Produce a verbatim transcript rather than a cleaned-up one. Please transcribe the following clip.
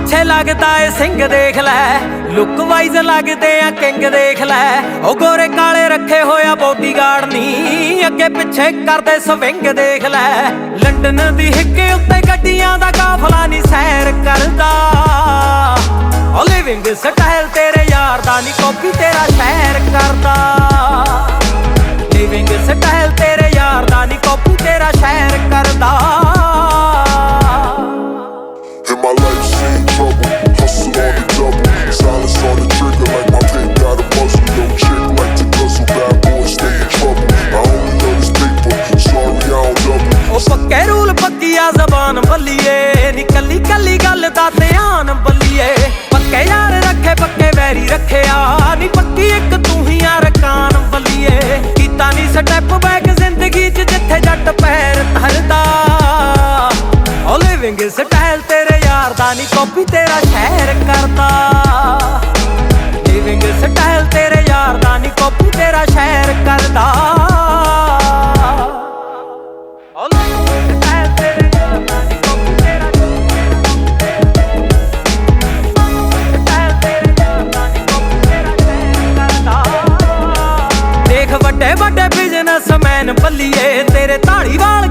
ਪਿੱਛੇ ਲੱਗਦਾ ਏ ਸਿੰਘ ਦੇਖ ਲੈ, ਲੁੱਕ ਵਾਈਜ਼ ਲੱਗਦੇ ਆ ਕਿੰਗ ਦੇਖ ਲੈ। ਉਹ ਗੋਰੇ ਕਾਲੇ ਰੱਖੇ ਹੋਇਆ ਬੋਡੀਗਾਰਡ ਨੀ, ਅੱਗੇ ਪਿੱਛੇ ਕਰਦੇ ਸਵਿੰਗ ਦੇਖ ਲੈ। ਲੰਡਨ ਦੀ ਹਿੱਕ ਉੱਤੇ ਗੱਡੀਆਂ ਦਾ ਕਾਫਲਾ ਨੀ ਸੈਰ ਕਰਦਾ, ਉਹ ਲਿਵਿੰਗ ਸਟਾਈਲ ਤੇਰੇ ਯਾਰ ਦਾ ਨੀ ਕਾਪੀ ਤੇਰਾ ਸ਼ਹਿਰ ਕਰਦਾ। ਲਿਵਿੰਗ ਸਟਾਈਲ ਤੇਰੇ ਯਾਰ ਦਾ ਨੀ ਕਾਪੀ ਤੇਰਾ ਸ਼ਹਿਰ ਕਰਦਾ। In my life seen trouble, hustle on the double, silence on the trigger like my pick got a muzzle. Yo chick like to guzzle, bad boy stay in trouble. I only love this paper, sorry I don't double. ਉਹ ਪੱਕੇ rule ਪੱਕੀਆ ਜ਼ਬਾਨ ਬੱਲੀਏ, ਨੀ ਕੱਲੀ ਕੱਲੀ ਗੱਲ ਦਾ ਧਿਆਨ ਬੱਲੀਏ। ਪੱਕੇ ਯਾਰ ਰੱਖੇ ਪੱਕੇ ਵੈਰੀ ਰੱਖਿਆ, ਨੀ ਪੱਕੀ ਇੱਕ ਤੂੰ ਹੀ ਯਾਰ ਕਾਨ ਬੱਲੀਏ। ਕੀਤਾ ਨੀ ਸਟੈਪ ਬੈਕ ਜ਼ਿੰਦਗੀ ਚ ਜਿੱਥੇ ਜੱਟ ਪੈਰ ਧਰਦਾ, ਉਹ ਲਿਵਿੰਗ ਸਟਾਈਲ ਤੇਰੇ ਯਾਰ ਦਾ ਨੀ ਕਾਪੀ ਤੇਰਾ ਸ਼ਹਿਰ ਕਰਦਾ। ਲਿਵਿੰਗ ਸਟਾਈਲ ਤੇਰੇ ਯਾਰ ਦਾ ਨੀ ਕਾਪੀ ਤੇਰਾ ਸ਼ਹਿਰ ਕਰਦਾ। ਦੇਖ ਵੱਡੇ ਵੱਡੇ ਬਿਜ਼ਨਸਮੈਨ ਬੱਲੀਏ, ਤੇਰੇ ਧਾਲੀਵਾਲ